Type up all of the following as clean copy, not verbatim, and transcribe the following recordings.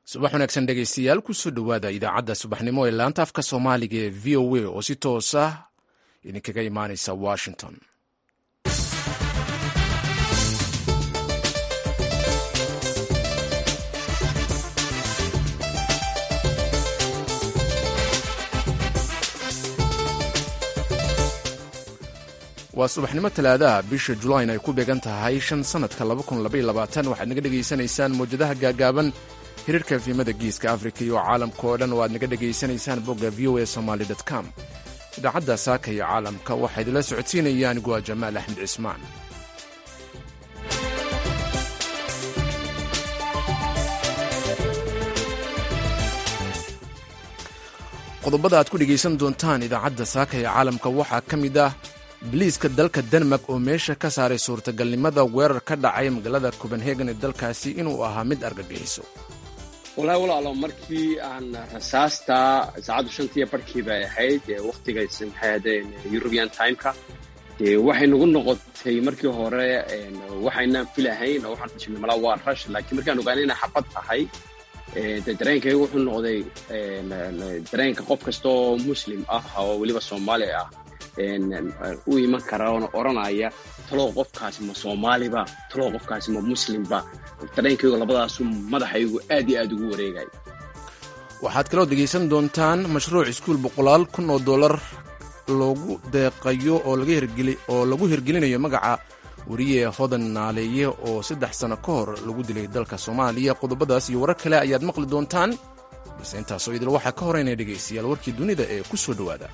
subax wanaagsan dhegaystayaal kusoo dhowaada idaacadda subaxnimo ee laanta afka soomaaliga ee v o a oo si toos ah idinkaga imaanaysa washington. waa subaxnimo talaadaha bisha julayn ay ku beegan tahay 5 sannadka 2022 waxaad naga dhegaysanaysaan mawjadaha gaagaaban xiriirka efimada geeska afrika iyo caalamka oo dhan oo aad naga dhegaysanaysaan bogga voa somaly.com. idaacadda saaka iyo caalamka waxaa idinla socodsiinaya anigu waa jamaal axmed cismaan. qodobada aad ku dhegaysan doontaan idaacadda saaka iyo caalamka waxaa ka mid ah biliiska dalka denmark oo meesha ka saaray suurtagalnimada weerar ka dhacay magaalada copenhagen ee dalkaasi inuu ahaa mid argagixiso. walahi walaalo markii aan rasaasta saacaddu 5 barkii bay ahayd waqtiga maxaadeen European time-ka waxay nagu noqotay markii hore waxaynaan filahayn oo waxaan tashnay malaa waa rush laakiin markaan ogaanay inay xabad tahay dareenkaygu wuxuu noqday dareenka qof kasta oo muslim ah oo weliba Soomaali ah u iman kara oo oranaya taloo qofkaasi ma Soomaaliba taloo qofkaasi ma muslimba dareenkaygu labadaas madaxaygu aad iyo aad ugu wareegay. waxaad kaloo dhegaysan doontaan mashruuc iskuul $100,000 loogu deeqayo oo lagu hirgelinayo magaca wariye hodan naaleeye oo 3 sano ka hor lagu dilay dalka Soomaaliya. qodobadaas iyo warar kale ayaad maqli doontaan balse intaasoo idil waxaa ka horeynaya dhegaystayaal warkii dunida ee ku soo dhowaada.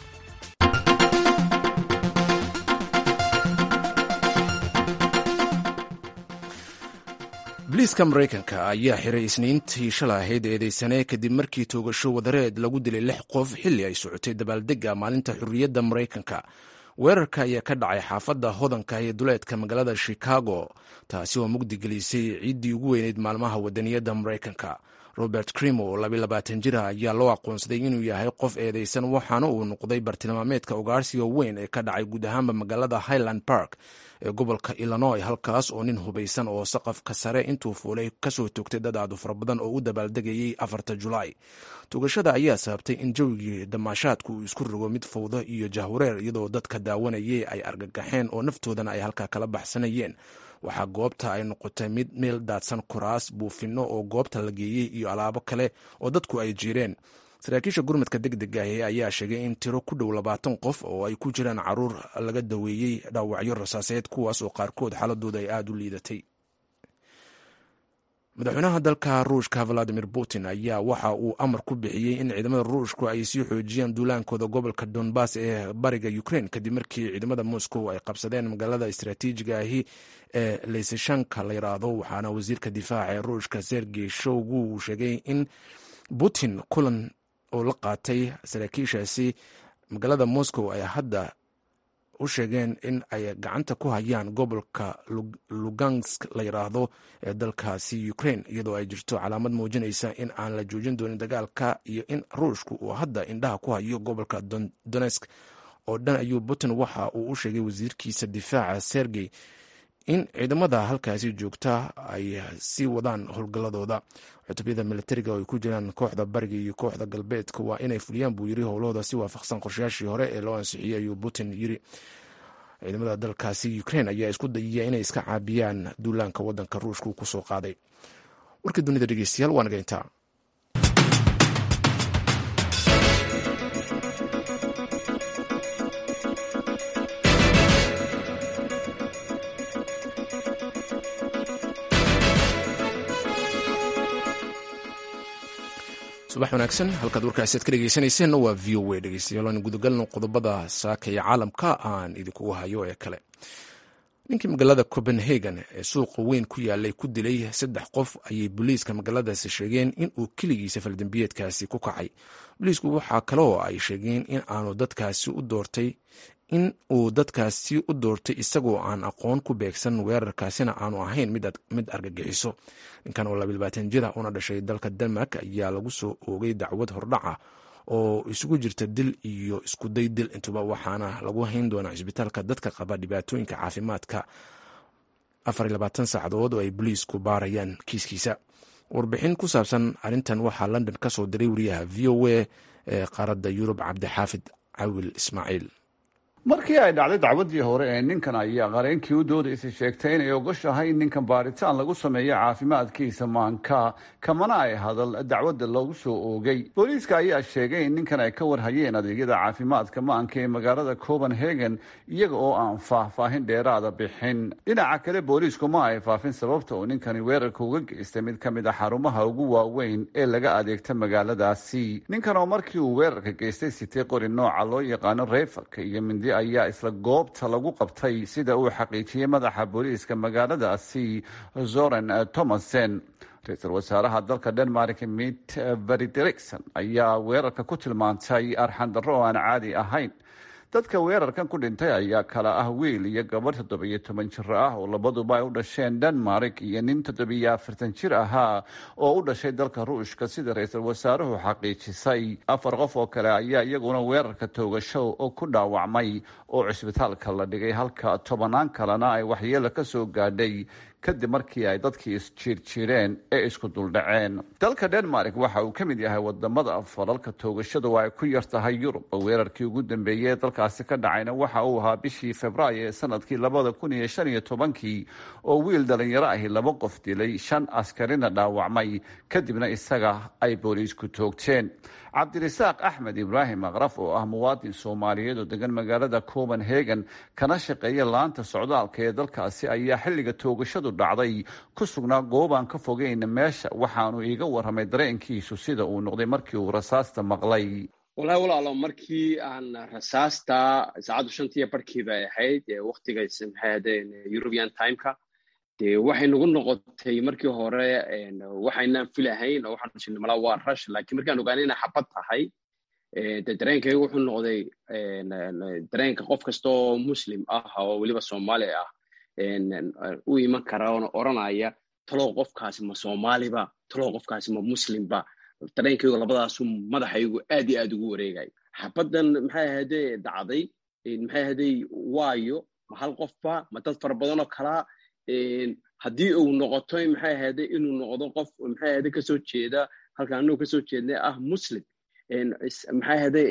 biliiska maraykanka ayaa xiray isniintii shalay ahayd eedaysane kadib markii toogasho wadareed lagu dilay 6 qof xilli ay socotay dabaaldegga maalinta xurriyadda maraykanka. weerarka ayaa ka dhacay xaafadda hodanka ee duleedka magaalada chicago, taasi oo mugdi gelisay ciiddii ugu weyneyd maalmaha wadaniyadda maraykanka. robert crimo oo 22 jir ah ayaa loo aqoonsaday inuu yahay qof eedaysan waxaana uu noqday bartilmaameedka ugaarsiga weyn ee ka dhacay guud ahaanba magaalada highland park ee gobolka illinois, halkaas oo nin hubaysan oo saqafka sare intuu fuulay kasoo toogtay dad aad u fara badan oo u dabaaldegayay 4 julaay. toogashada ayaa sababtay in jawigii damaashaadku uu isku rogo mid fawdo iyo jahwareer, iyadoo dadka daawanayay ay argagaxeen oo naftoodana ay halkaa kala baxsanayeen. waxaa goobta ay noqotay mid meel daadsan kuraas, buufinno oo goobta la geeyey iyo alaabo kale oo dadku ay jiireen. saraakiisha gurmadka degdega ah ayaa sheegay in tiro ku dhow 20 qof oo ay ku jiraan caruur laga daweeyey dhaawacyo rasaaseed, kuwaas oo qaarkood xaaladooda ay aad u liidatay. madaxweynaha dalka ruushka valadimir putin ayaa waxa uu amar ku bixiyey in ciidamada ruushku ay sii xoojiyaan duulaankooda gobolka donbass ee bariga ukraine kadib markii ciidamada moscow ay qabsadeen magaalada istaraatiijiga ahi ee leysashanka la yidhaahdo. waxaana wasiirka difaaca ee ruushka sergey shoigu uu sheegay in putin kulan oo la qaatay saraakiishaasi magaalada moscow ay hadda u sheegeen in ay gacanta ku hayaan gobolka lugansk la yidhaahdo ee dalkaasi ukraine, iyadoo ay jirto calaamad muujinaysa in aan la joojin doonin dagaalka iyo in ruushku uu hadda indhaha ku hayo gobolka donetsk oo dhan. ayuu putin waxa uu u sheegay wasiirkiisa difaaca sergey in ciidamada halkaasi joogta ay sii wadaan howlgalladooda. cutubiyada militariga oo ay ku jiraan kooxda bariga iyo kooxda galbeedka waa inay fuliyaan buu yiri howlahooda si waafaqsan qorshayaashii hore ee loo ansixiyey, ayuu putin yiri. ciidamada dalkaasi ukraine ayaa isku dayaya inay iska caabiyaan duulaanka waddanka ruushka uu ku soo qaaday. warkii dunida dhegeystayaal waa naga intaa. subax wanaagsan, halkaad warkaasi aad ka dhegeysaneyseen waa v o a. dhegeystayaal aan gudagalno qodobada saaka iyo caalamka aan idinkugu hayo ee kale. ninkii magaalada copenhagen ee suuqa weyn ku yaalay ku dilay 3 qof ayay booliiska magaaladaasi sheegeen in uu keligiisa faldambiyeedkaasi ku kacay. booliisku waxaa kaloo ay sheegeen in uu dadkaasi u doortay isagoo aan aqoon ku beegsan weerarkaasina aanu ahayn mid argagixiso. ninkan oo 22 jir ah una dhashay dalka denmark ayaa lagu soo oogay dacwad hordhaca oo isugu jirta dil iyo iskuday dil intuba, waxaana lagu hayn doonaa cisbitaalka dadka qaba dhibaatooyinka caafimaadka 24 saacadood oo ay booliisku baarayaan kiiskiisa. warbixin ku saabsan arrintan waxaa london ka soo diray wariyaha v o a ee qaaradda yurub cabdixaafid cawil ismaaciil. markii ay dhacday dacwadii hore ee ninkan ayaa qareenkii u doodaysay sheegtay inay ogoshahay in ninkan baaritaan lagu sameeyo caafimaadkiisa maanka kamana ay hadal dacwadda loogu soo oogay. booliiska ayaa sheegay in ninkan ay ka warhayeen adeegyada caafimaadka maanka ee magaalada copenhagen iyaga oo aan faahfaahin dheeraada bixin. dhinaca kale booliisku ma ay faafin sababta uu ninkani weerarka uga geystay mid ka mid a xarumaha ugu waaweyn ee laga adeegta magaaladaasi. ninkan oo markii uu weerarka geystay sitay qori nooca loo yaqaano reefalka iyo mindi ayaa isla goobta lagu qabtay sida uu xaqiijiyey madaxa booliiska magaaladaasi zoran thomasen. ra-iisul wasaaraha dalka denmark mit veriderikson ayaa weerarka ku tilmaantay arxan darro oo aan caadi ahayn. dadka weerarkan ku dhintay ayaa kala ah wiil iyo gabadh 17 jir ah oo labaduba ay u dhasheen denmark iyo nin 47 jir ahaa oo u dhashay dalka ruushka sida ra-iisul wasaaruhu xaqiijisay. 4 qof oo kale ayaa iyaguna weerarka toogasho oo ku dhaawacmay oo cisbitaalka la dhigay halka 10 kalena ay waxyeelo ka soo gaadhay kadib markii ay dadkii isjiirjiireen ee isku duldhaceen. dalka denmark waxa uu ka mid yahay wadamada falalka toogashada oo ay ku yar tahay yurub. weerarkii ugu dambeeyey ee dalkaasi ka dhacayna waxa uu ahaa bishii februaayo ee sanadkii 2015 oo wiil dhalinyaro ahi 2 qof dilay 5 askarina dhaawacmay kadibna isaga ay booliisku toogteen. cabdirasaaq axmed ibraahim aqraf oo ah muwaadin soomaaliyeed oo degan magaalada copenhagen kana shaqeeya laanta socdaalka ee dalkaasi ayaa xilliga toogashadu dhacday ku sugnaa goobaan ka fogeyn meesha waxaanu iiga warramay dareenkiisu sida uu noqday markii uu rasaasta maqlay. walahi walaalo markii aan rasaasta saacaddu 5:15 bay ahayd waqtiga maxaadeen European time-ka waxay nagu noqotay markii hore waxaynaan filahayn oo waxaan sheegnay malaa waa rush laakiin markaan ogaanay inay xabad tahay dareenkaygu wuxuu noqday dareenka qof kasta oo muslim ah oo weliba Soomaali ah u iman kara oo oranaya talo qofkaasi ma Soomaaliba talo qofkaasi ma muslimba. dareenkaygu labadaas madaxaygu aad iyo aad ugu wareegay. xabadan maxay ahaydee dhacday maxay ahaydee waayo ma hal qofba ma dad fara badan oo kala haddii uu noqoto maxay ahaydee inuu noqdo qof maxay ahaydee kasoo jeeda halkaan anuu kasoo jeednay ah muslim maxay ahaydee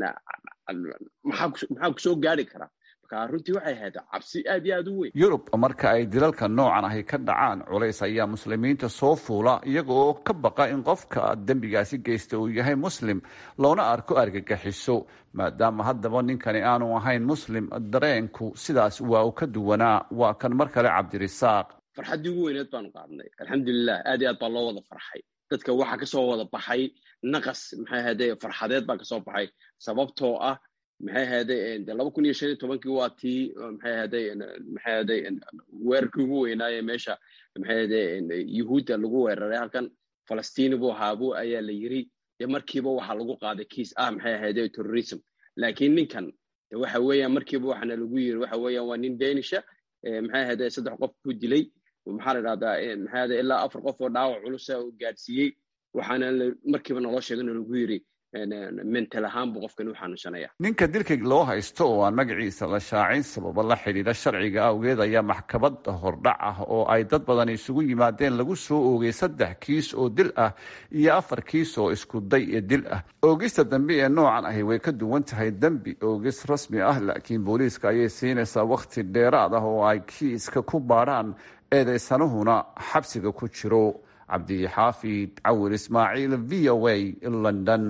maxaa kusoo gaari kara. runtii waxay ahayd cabsi aad iyo aad u weyn. yurub marka ay dilalka noocan ahi ka dhacaan culays ayaa muslimiinta soo fuula iyaga oo ka baqa in qofka dembigaasi geysta uu yahay muslim loona arko argagaxiso. maadaama haddaba ninkani aanu ahayn muslim dareenku sidaas waa uu ka duwanaa. waa kan mar kale cabdirasaaq. farxaddii ugu weyneed baanu qaadnay alxamdulilah aad iyo aad baa loo wada farxay. dadka waxaa kasoo wada baxay naqas maxay ahaydee farxadeed baa kasoo baxay sababtoo ah maxay ahaydee 2015 waa tii maxay ahaydee weerarkii ugu weynaaye meesha maxay ahaydee yuhuudda lagu weeraray halkan Falastiini buu ahaa ayaa la yiri markiiba waxaa lagu qaaday kiis maxay ahaydee terrorism. laakiin ninkan waxa weeyaan markiiba waxaana lagu yiri waxa weeyaan waa nin Danish maxay ahaydee 3 qof ku dilay maxaa la radaa maxay ahaydee ilaa 4 qof oo dhaawac culus ah gaarsiiyey waxaana markiiba naloo sheegay lagu yiri mental ahaan buu qofkan u xanuunsanaya. ninka dilka loo haysto oo aan magaciisa la shaacin sababo la xidhiidha sharciga awgeed ayaa maxkamad hordhac ah oo ay dad badan isugu yimaadeen lagu soo oogay 3 kiis oo dil ah iyo 4 kiis oo isku day ee dil ah. oogista dambi ee noocan ahi way ka duwan tahay dambi oogis rasmi ah laakiin booliiska ayay siinaysaa waqti dheeraad ah oo ay kiiska ku baaraan eedeysanuhuna xabsiga ku jiro. cabdixaafid cawil ismaaciil v o a london.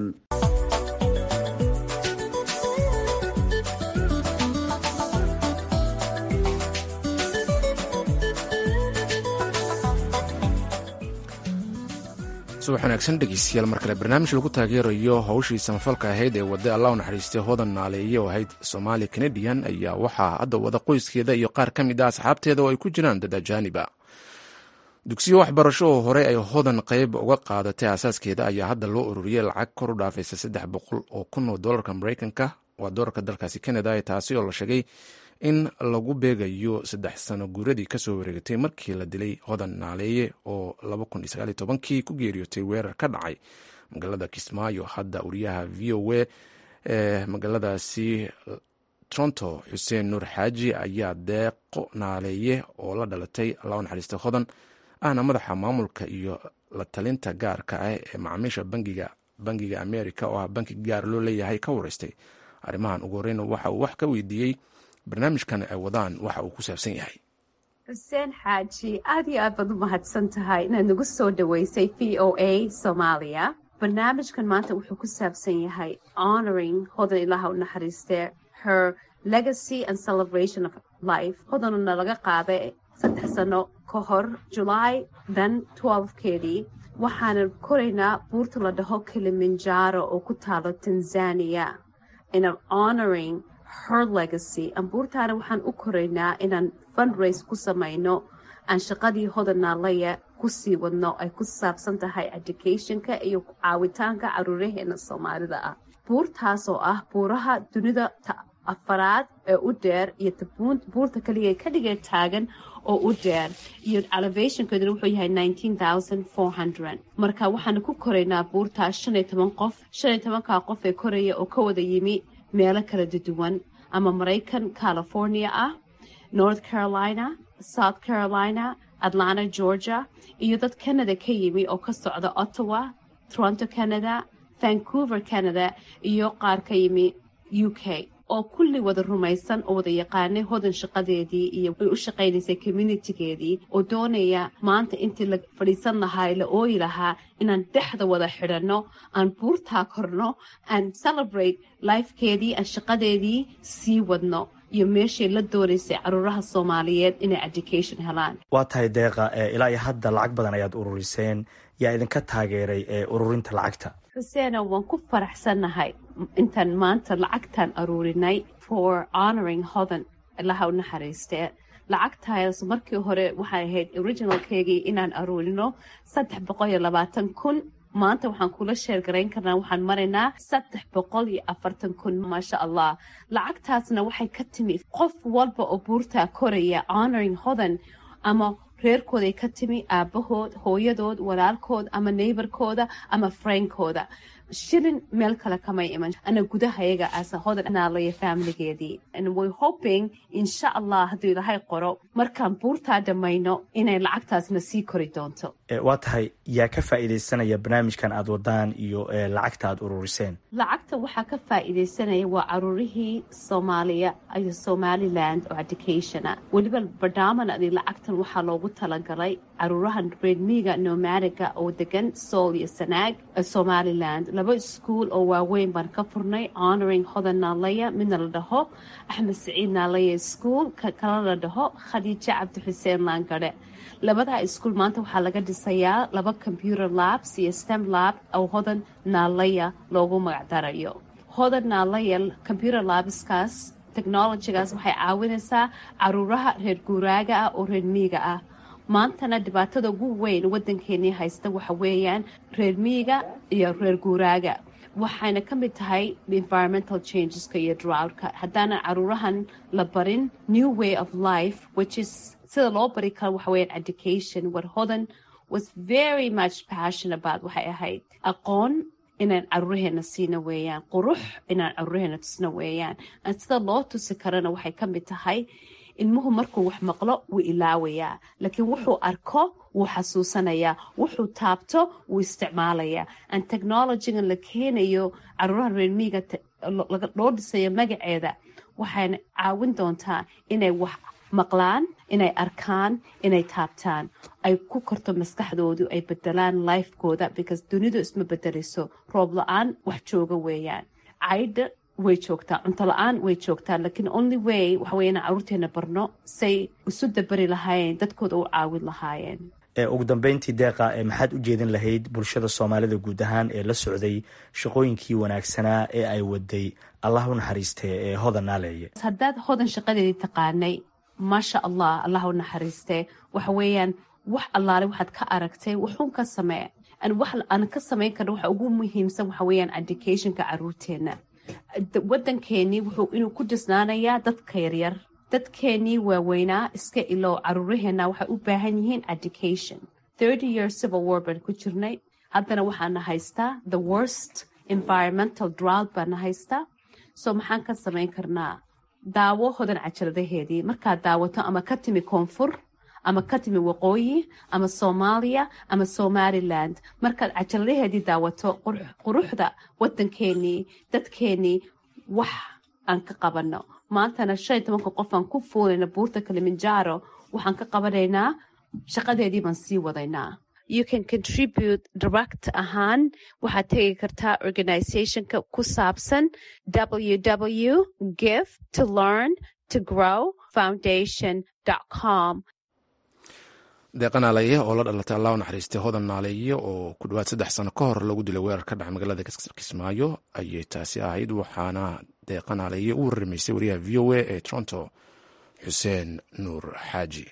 subax wanaagsan dhegeystayaal mar kale barnaamij lagu taageerayo howshii samafalka ahayd ee wadda allah u naxariistay hodan naaleeye oo ahayd Soomaali Canadian ayaa waxaa hadda wada qoyskeeda iyo qaar ka mid ah asxaabteeda oo ay ku jiraan dad ajaaniba. dugsiyo waxbarasho oo hore ay hodan qayb uga qaadatay asaaskeeda ayaa hadda loo ururiyey lacag kor u dhaafaysa 300 oo kun oo doolarka Mareykanka waa doolarka dalkaasi Canada taasi oo la sheegay in lagu beegayo 3 sano guuradii kasoo wareegatay markii la dilay hodan naaleeye oo 2019 ku geeriyootay weerar ka dhacay magaalada Kismaayo. hadda uriyaha VOA ee magaaladaasi Toronto Xuseen Nuur Xaaji ayaa deeqo naaleeye oo la dhalatay Allah u naxariisto hodan ahna madaxa maamulka iyo la talinta gaarka ah ee macaamiisha bangiga america oo ah banki gaar loo leeyahay ka wareystay arrimahan. ugu horeyna waxa uu wax ka weydiiyey barnaamijkan ay wadaan waxa uu ku saabsan yahay. xuseen xaaji, aad iyo aad baad u mahadsan tahay inaad nagu soo dhaweysay VOA Soomaaliya. barnaamijkan maanta wuxuu ku saabsan yahay honoring hodan ilaaha u naxariistee her legacy and celebration of life. hodanuna laga qaaday 3 sano ka hor July 12keedii. waxaanan koraynaa buurta la dhaho Kilimanjaro oo ku taalo Tanzania inaan honoring her legacy. buurtaana waxaan u koraynaa inaan fundraise ku samayno aan shaqadii hodan naalaya ku sii wadno ay ku saabsan tahay educationka iyo caawitaanka caruuraheena Soomaalida ah. buurtaas oo ah buuraha dunida afaraad ee u dheer iyo buurta kaliya ka dhigay taagan oo u dheer iyo elevationkeeduna wuxuu yahay 19,400. marka waxaan ku koraynaa buurtaa 15 qof. 15ka qof ee koraya oo ka wada yimi meelo kala duwan ama Maraykan, California ah, North Carolina, South Carolina, Atlanta, Georgia, iyo dad Canada ka yimi oo ka socda Ottawa, Toronto, Canada, Vancouver, Canada, iyo qaar ka yimi UK oo kulli wada rumaysan oo wada yaqaanay hodan shaqadeedii iyo ay u shaqaynaysay communitygeedii oo doonaya maanta intii la fadhiisan lahaa la ooyi lahaa inaan dhexda wada xidhanno aan buurtaa korno aan celebrate lifekeedii aan shaqadeedii sii wadno iyo meeshay la doonaysay caruuraha Soomaaliyeed inay education helaan. waa tahay deeqa ilaa iyo hadda lacag badan ayaad ururiseen. yaa idinka taageeray ururinta lacagta? Xuseen, waan ku faraxsanahay intaan maanta lacagtaan aruurinay for honoring hodan ilaaha u naxariistee. lacagtaas markii hore waxay ahayd originalkeygii inaan aruurino 320,000. maanta waxaan kula sheergarayn karnaa waxaan maraynaa 340,000. maasha allah. lacagtaasna waxay ka timi qof walba oo buurtaa koraya honoring hodan ama reerkooday ka timi aabahood, hooyadood, walaalkood ama neighborkooda ama friendkooda. shilin meel kale kamay iman. ana gudahayaga asa hodan naalaya familigeedii. and we're hoping insha allah hadduu ilaahay qoro markaan buurtaa dhammayno inay lacagtaasna sii kori doonto. waa tahay yaa ka faa'iidaysanaya barnaamijkan aad wadaan iyo lacagta aad ururiseen? lacagta waxaa ka faa'iidaysanaya waa caruurihii Soomaaliya iyo Somaliland oo educationa. weliba barnaamijkan lacagtan waxaa loogu talagalay caruurahan reer miyiga nomadiga oo degan Sool iyo Sanaag Somaliland. 2 iskuul oo waaweyn baan ka furnay honoring hodan naalaya. midna la dhaho Axmed Saciid Naalaya School, kala la dhaho Khadiija Cabdi Xuseen Laangare. labada iskuul maanta waxaa laga dhisayaa 2 computer labs iyo STEM lab oo hodan naalaya loogu magacdarayo. hodan naalaya computer labskaas technologygaas waxay caawinaysaa caruuraha reer guuraaga ah oo reer miyiga ah. maantana dhibaatada ugu weyn waddankeennii haysta waxa weeyaan reer miyiga iyo reer guuraaga. waxayna ka mid tahay environmental changeska iyo droughtka. haddaanan caruurahan la barin new way of life which is sida loo bari karo waxa weeyaan education. what hodan was very much passionate about waxay ahayd aqoon inaan caruuraheena siina weeyaan, qurux inaan caruuraheena tusna weeyaan. sida loo tusi karana waxay ka mid tahay ilmuhu markuu wax maqlo wuu ilaawayaa, laakiin wuxuu arko wuu xasuusanayaa, wuxuu taabto wuu isticmaalayaa. aan technologygan la keenayo caruuraha reer miyiga loo dhisayo magaceeda waxayna caawin doontaa inay wax maqlaan, inay arkaan, inay taabtaan, ay ku korto maskaxdoodu, ay bedelaan lifekooda because dunidu isma bedelayso. roob la-aan wax jooga weeyaan, caydha way joogtaa, cunto la-aan way joogtaa, laakiin only way waxa weya inaan caruurteena barno say isu dabari lahaayeen, dadkooda u caawin lahaayeen. ugu dambeyntii deeqa maxaad u jeedin lahayd bulshada Soomaalida guud ahaan ee la socday shaqooyinkii wanaagsanaa ee ay waday allah u naxariistee ee hodan naaleeye? haddaad hodan shaqadeedii taqaanay maasha allah, allah u naxariistee. waxa weeyaan wax allaale waxaad ka aragtay wuxuun ka samee. wax aan ka samayn karno waxa ugu muhiimsan waxa weeyaan educationka caruurteena. waddankeenii wuxuu inuu ku dhisnaanayaa dadka yaryar. dadkeenii waaweynaa iska ilow, caruuraheena waxay u baahan yihiin education. 30 years civil war baan ku jirnay. haddana waxaana haystaa the worst environmental drought baana haystaa. so maxaan ka samayn karnaa? daawo hodan cajaladaheedii markaad daawato ama ka timi koonfur ama ka timi waqooyi ama soomaaliya ama somaliland. markaad cajaladaheedii daawato quruxda wadankeenii dadkeenii wax aan ka qabano. maantana 15 qof aan ku fuulayna buurta Kilimanjaro waxaan ka qabanaynaa shaqadeedii baan sii wadaynaa. You can contribute direct ahaan waxaad tegi kartaa organizationka ku saabsan www.give-to-learn-to-grow-foundation.com. deeqa naaleeye oo la dhalatay allah u naxariistay hodan naaleeye oo ku dhawaad 3 sano ka hor lagu dilay weerar ka dhaca magaalada Kismaayo ayay taasi ahayd. waxaana deeqa naaleeye u warramaysay wariyaha VOA ee Toronto Xuseen Nuur Xaaji.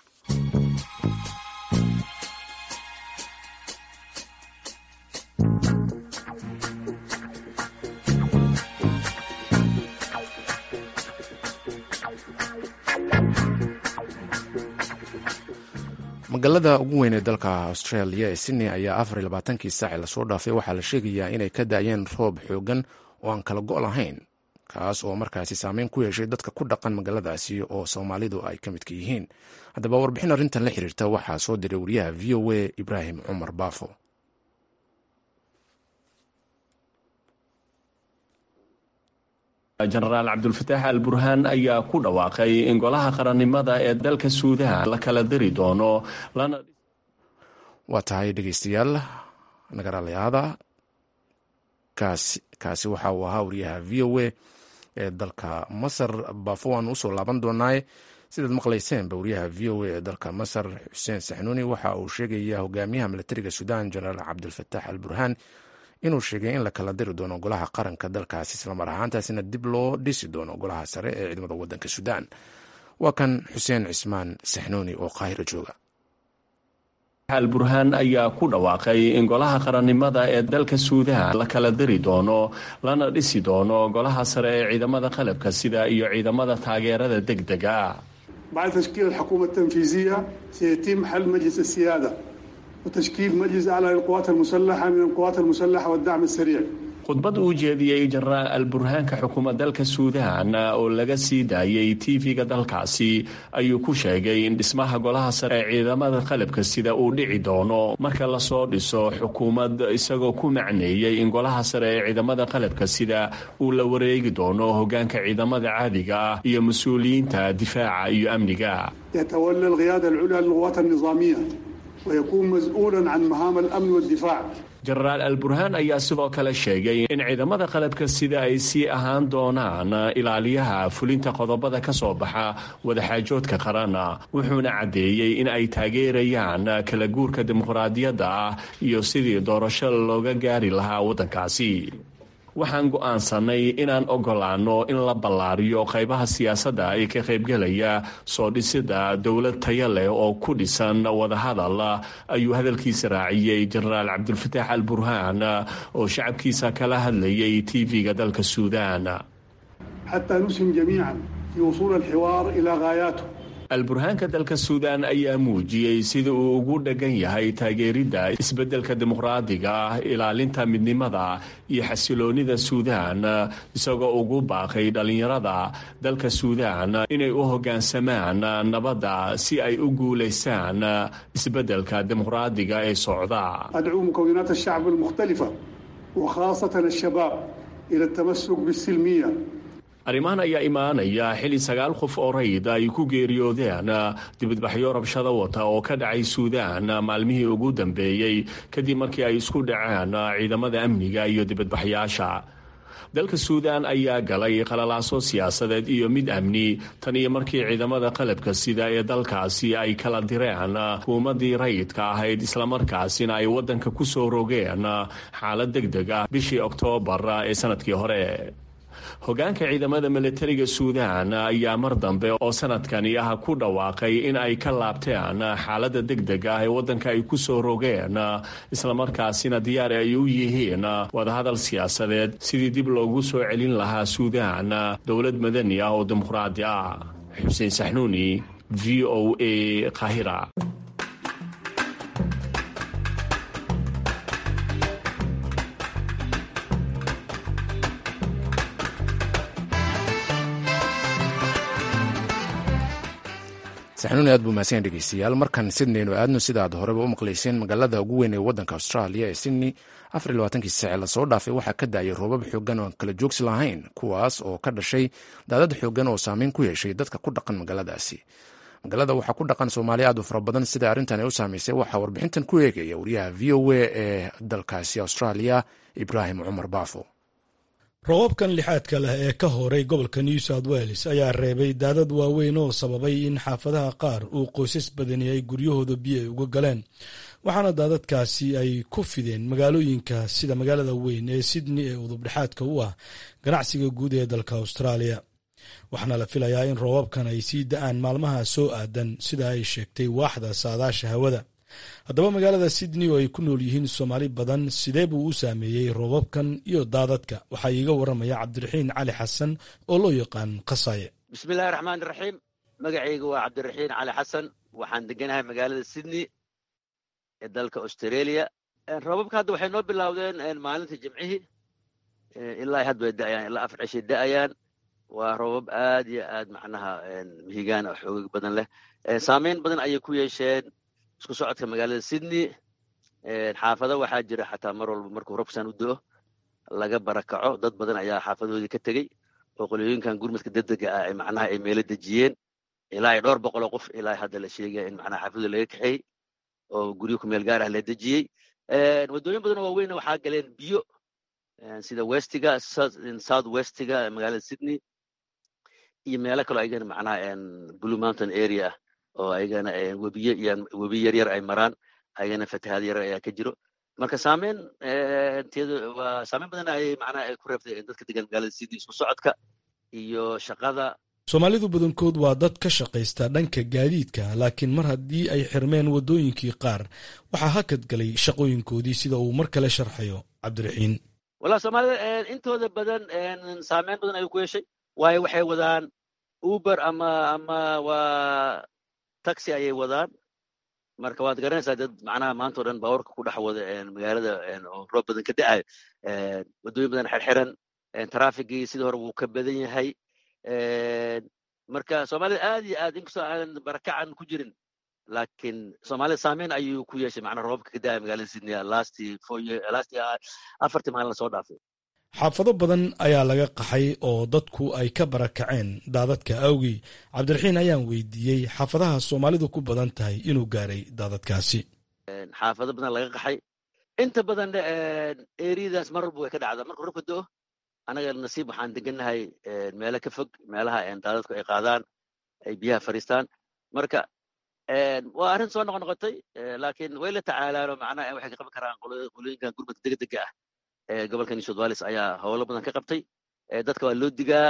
magaalada ugu weyn ee dalka Australia ee Sydney ayaa 24 saac lasoo dhaafay waxaa la sheegayaa inay ka daayeen roob xoogan oo aan kala go' lahayn, kaas oo markaasi saameyn ku yeeshay dadka ku dhaqan magaaladaasi oo Soomaalidu ay ka midka yihiin. haddaba warbixin arrintan la xiriirta waxaa soo diray wariyaha VOA Ibraahim Cumar Baafo. jenaraal cabdulfataax al burhaan ayaa ku dhawaaqay in golaha qarannimada ee dalka suudaan la kala diri doono. waa tahay dhegeystayaal nagaraalayaada kaasi waxa uu ahaa wariyaha VOA ee dalka Masar. Baafo waan usoo laaban doonaaye sidaad maqlayseenba wariyaha VOA ee dalka Masar Xuseen Saxnuuni waxa uu sheegaya hogaamiyaha militariga Suudaan jenaraal cabdulfataax al burhaan inuu sheegay in la kala diri doono golaha qaranka dalkaasi islamar ahaantaasina dib loo dhisi doono golaha sare ee ciidamada wadanka Suudaan. waa kan Xuseen Cismaan Saxnuuni oo Qaahiro jooga. al burhaan ayaa ku dhawaaqay in golaha qarannimada ee dalka Suudaan la kala diri doono lana dhisi doono golaha sare ee ciidamada qalabka sida iyo ciidamada taageerada degdega ah. بعد تشكيل الحكومة التنفيذية سيتم حل مجلس السيادة وتشكيل مجلس أعلى للقوات المسلحة من القوات المسلحة والدعم السريع. khudbad uu jeediyey jenaraal al burhaanka xukuumadda dalka Suudaan oo laga sii daayay TV-ga dalkaasi ayuu ku sheegay in dhismaha golaha sare ee ciidamada qalabka sida uu dhici doono marka la soo dhiso xukuumad, isagoo ku macneeyay in golaha sare ee ciidamada qalabka sida uu la wareegi doono hogaanka ciidamada caadiga ah iyo mas'uuliyiinta difaaca iyo amniga. يتولى القيادة العليا للقوات النظامية ويكون مسؤولا عن مهام الأمن والدفاع. jenaraal al burhaan ayaa sidoo kale sheegay in ciidamada qalabka sida ay sii ahaan doonaan ilaaliyaha fulinta qodobada ka soo baxa wadaxaajoodka qaran, wuxuuna caddeeyey in ay taageerayaan kala guurka dimuqraadiyadda ah iyo sidii doorasho looga gaari lahaa waddankaasi. waxaan go'aansanay inaan ogolaano in la ballaariyo qaybaha siyaasadda ee ka qaybgelaya soo dhisida dowlad tayo leh oo ku dhisan wadahadal, ayuu hadalkiisa raaciyey jenaraal cabdulfataax al burhaan oo shacabkiisa kala hadlayay TV-ga dalka Suudaan. حتى نسهم جميعا في وصول الحوار إلى غاياته. alburhaanka dalka Suudaan ayaa muujiyey sida uu ugu dhagan yahay taageeridda isbeddelka dimuqraadiga ah, ilaalinta midnimada iyo xasiloonida Suudaan, isagoo ugu baaqay dhalinyarada dalka Suudaan inay u hoggaansamaan nabadda si ay u guulaystaan isbeddelka dimuqraadiga ee socda. أدعو مكونات الشعب المختلفة وخاصة الشباب إلى التمسك بالسلمية. arrimahan ayaa imaanaya xili 9 qof oo rayid ay ku geeriyoodeen dibadbaxyo rabshado wata oo ka dhacay Suudaan maalmihii ugu dambeeyay kadib markii ay isku dhaceen ciidamada amniga iyo dibadbaxyaasha. dalka Suudaan ayaa galay qalalaaso siyaasadeed iyo mid amni tan iyo markii ciidamada qalabka sida ee dalkaasi ay kala direen hukuumadii rayidka ahayd islamarkaasina ay waddanka ku soo rogeen xaalad degdeg ah bishii Oktoobar ee sanadkii hore. hogaanka ciidamada militariga Suudaan ayaa mar dambe oo sanadkani ah ku dhawaaqay in ay ka laabteen xaaladda degdega ah ee waddanka ay ku soo rogeen, islamarkaasina diyaar ay u yihiin wadahadal siyaasadeed sidii dib loogu soo celin lahaa Suudaan dowlad madani ah oo dimuqraadi ah. Xuseen Saxnuuni, VOA, Qaahira. saxnuun aad buu mahadsan dhegeystayaal. markan sidneynu aadno sidaad horeba u maqlayseen magaalada ugu weyn ee waddanka australia ee sydney 24 saac lasoo dhaafay waxaa ka da-ay roobab xoogan oo aan kala joogsi lahayn, kuwaas oo ka dhashay daadad xoogan oo saameyn ku yeeshay dadka ku dhaqan magaaladaasi. magaalada waxaa ku dhaqan soomaali aad u fara badan. sida arrintan ay u saamaysay waxaa warbixintan ku eegaya wariyaha v o a ee dalkaasi australia ibraahim cumar baafo. roobabkan lixaadka leh ee ka horay gobolka new south wales ayaa reebay daadad waaweyn oo sababay in xaafadaha qaar uu qoysas badani ay guryahooda biyo ay uga galeen, waxaana daadadkaasi ay ku fideen magaalooyinka sida magaalada weyn ee sydney ee udubdhexaadka u ah ganacsiga guud ee dalka australia. waxaana la filayaa in roobabkan ay sii da-aan maalmaha soo aadan sida ay sheegtay waaxda saadaasha hawada. haddaba magaalada sydney oo ay ku nool yihiin soomaali badan, sidee buu u saameeyey roobabkan iyo daadadka? waxaa iiga waramaya cabdiraxiin cali xasan oo loo yaqaan qasaye. bismillahi raxmaani raxiim. magacayga waa cabdiraxiin cali xasan, waxaan deganahay magaalada sydney ee dalka australia. roobabka hadda waxay noo bilowdeen maalinta jimcihii, ilaa hadda way da-ayaan, ilaa 4 cishay da-ayaan. waa roobab aad iyo aad macnaha mihigaan oo xoogag badan leh. saameyn badan ayay ku yeesheen isku socodka magaalada sydney. xaafado waxaa jira xataa mar walba markuu robsan u do-o laga barakaco. dad badan ayaa xaafadoodii ka tegey oo qolooyinkan gurmadka degdega ah ay macnaha ay meelo dejiyeen. ilaa ay 200 qof ilaa hadda la sheegaya in macnaha xaafadooda laga kaxeeyey oo guryo ku meel gaar ah la dejiyey. waddooyin badan oo waaweyn waxaa galeen biyo sida westiga south westiga magaalada sydney iyo meelo kaloo ayagana macnaha blue mountain area ah oo ayagana webi yaryar ay maraan, ayagana fatahaad yaryar ayaa ka jiro. marka saameyn badan ayay macnaha ay ku reebtay dadka degan magaalada sydney isku socodka iyo shaqada. soomaalidu badankood waa dad ka shaqaysta dhanka gaadiidka, laakiin mar haddii ay xirmeen waddooyinkii qaar waxaa hakad galay shaqooyinkoodii, sida uu mar kale sharxayo cabdiraxiin. walaa soomaalida intooda badan saameyn badan ayuu ku yeeshay, waayo waxay wadaan uber ama waa taxi ayay wadaan. marka waad garanaysaa dad macnaha maanta o dhan baawarka ku dhex wada magaalada oo roob badan ka da-ayo, waddooyin badan xirxiran, trafikigii sidii hore wuu ka badan yahay. marka soomaalida aad iyo aad inkastoo aan barakacan ku jirin, laakiin soomaalida saameyn ayuu ku yeeshay macnaha roobabka ka da-aya magaalada sydney lastii 4 maalin lasoo dhaafay. xaafado badan ayaa laga qaxay oo dadku ay ka barakaceen daadadka awgii. cabdiraxiin ayaan weydiiyey xaafadaha soomaalidu ku badan tahay inuu gaaray daadadkaasi. xaafado badan laga qaxay, inta badan eriyadaas mar walba way ka dhacdaa marka roobka do-o. anaga nasiib waxaan degannahay meelo ka fog meelaha daadadku ay qaadaan, ay biyaha fariistaan. marka waa arrin soo noqnoqotay, laakiin way la tacaalaano macnaha waxay ka qaban karaan qolooyinkan gurmadka degdega ah. gobolka new south wales ayaa howlo badan ka qabtay. dadka waa loo digaa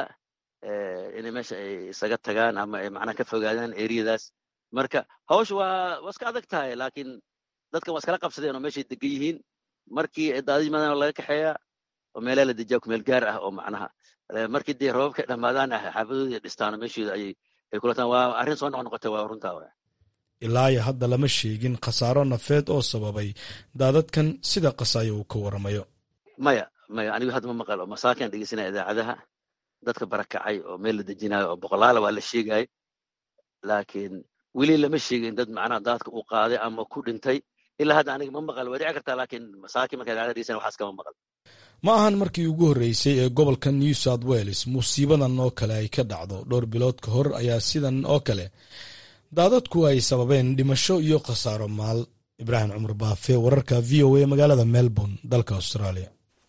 inay meesha ay isaga tagaan ama ay macnaha ka fogaadaan eriyadaas. marka hawsha waa iska adag tahay, laakiin dadkan waa iskala qabsadeen oo meeshay degan yihiin. markii daadad yimaadaan laga kaxeeyaa oo meelaha la dejiyaa kumeel gaar ah oo macnaha markii dee roobabka dhammaadaan xaafadoodii dhistaan oo meeshooda ay kulataan. waa arrin soo noqnoqotay, waa runtaa. ilaa iyo hadda lama sheegin khasaaro nafeed oo sababay daadadkan sida qasaayo uu ka waramayo. maya anigu hadda ma maqal oo masaakiin dhegeysanaya idaacadaha dadka barakacay oo meel la dejinayo oo boqolaala waa la sheegay, laakiin weli lama sheegin dad macnaha daadka uu qaaday ama ku dhintay. ilaa hadda aniga ma maqal. waa dhici kartaa, laakiin masaakiin marka idaacada dhegeysanaya waxaas kama maqal. ma ahan markii ugu horreysay ee gobolka new south wales musiibadan oo kale ay ka dhacdo. dhowr bilood ka hor ayaa sidan oo kale daadadku ay sababeen dhimasho iyo khasaaro maal. ibraahim cumar baafe, wararka v o a magaalada melbourne, dalka australia.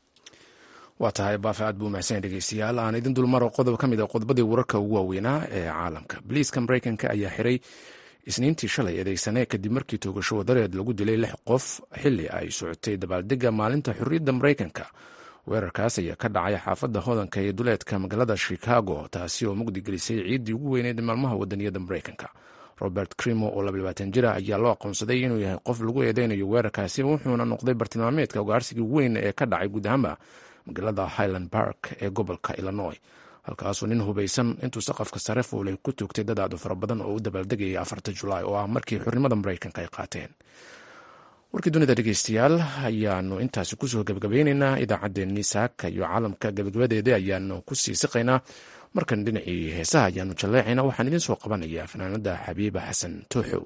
waa tahay baafe, aad buu mahadsan dhegeystayaal. aan idin dulmaro qodob ka mid a qodobadii wararka ugu waaweynaa ee caalamka. boliiska maraykanka ayaa xiray isniintii shalay eedeysane kadib markii toogasho wadareed lagu dilay 6 qof xilli ay socotay dabaaldega maalinta xurriyadda maraykanka. weerarkaas ayaa ka dhacay xaafadda hodanka ee duleedka magaalada chicago, taasi oo mugdi gelisay ciiddii ugu weyneed maalmaha wadaniyadda maraykanka. robert crimo oo 22 jir ah ayaa loo aqoonsaday inuu yahay qof lagu eedeynayo weerarkaasi, wuxuuna noqday bartilmaameedka ugaarsigii weyn ee ka dhacay guud ahaanba magaalada highland park ee gobolka illinois, halkaasoo nin hubaysan intuu saqafka sare fuulay ku toogtay dad aad u fara badan oo u dabaaldegayay 4 julaay oo ah markii xurnimada maraykanka ay qaateen. warkii dunida dhegeystayaal ayaanu intaasi kusoo gebagabeyneynaa idaacaddeenii saaka iyo caalamka gebagabadeeda ayaanu ku sii siqaynaa. markan dhinacii heesaha ayaanu jalleecayna waxaan idiin soo qabanayaa fanaanada xabiiba xasan tooxow.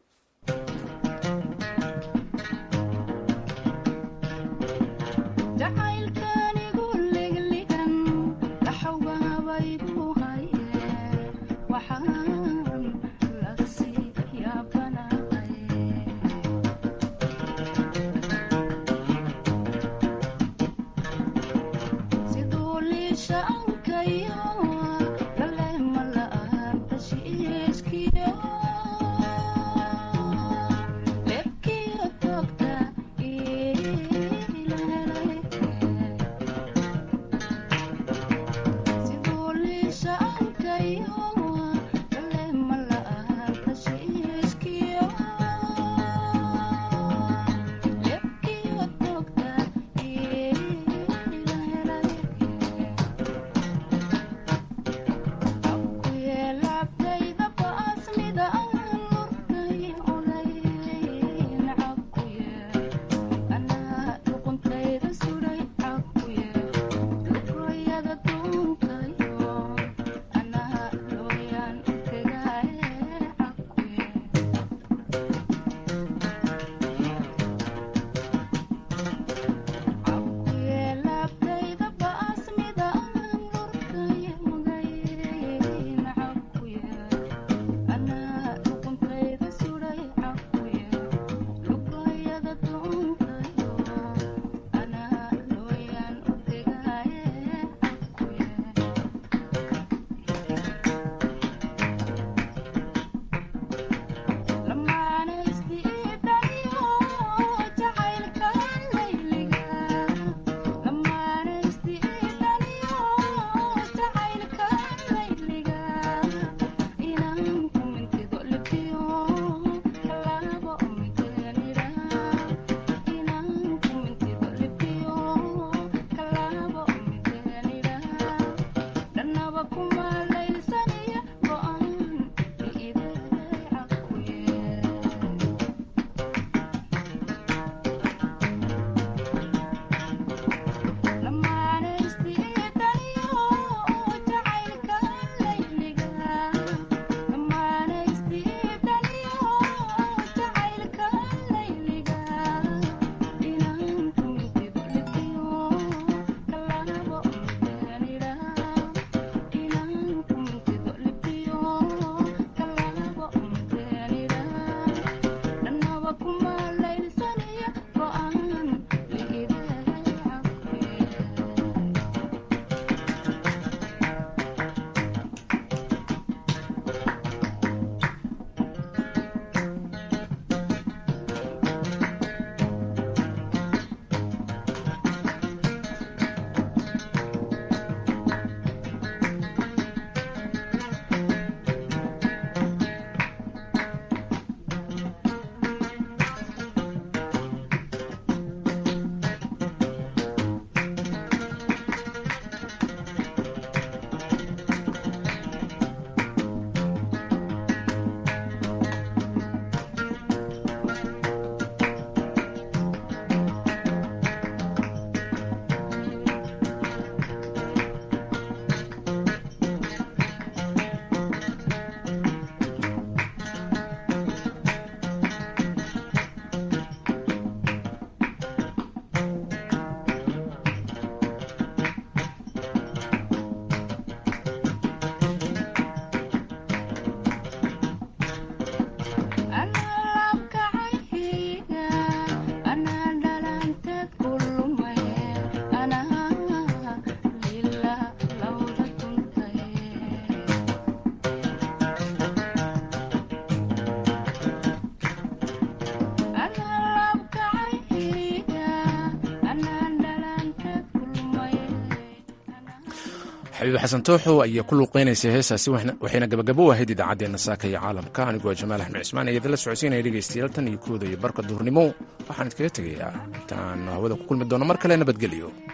xabiib xasan tooxow ayaa ku luuqeynaysa heesaasi waxayna gabagabo u ahayd idaacaddeenna saaka iyo caalamka anigoo jamaal axmed cismaan ee idinla socodsiinaya dhegaystayaal tan iyo kooda iyo barka duhurnimo waxaan idkaga tegayaa intaan hawada ku kulmi doono mar kale nabadgelyo.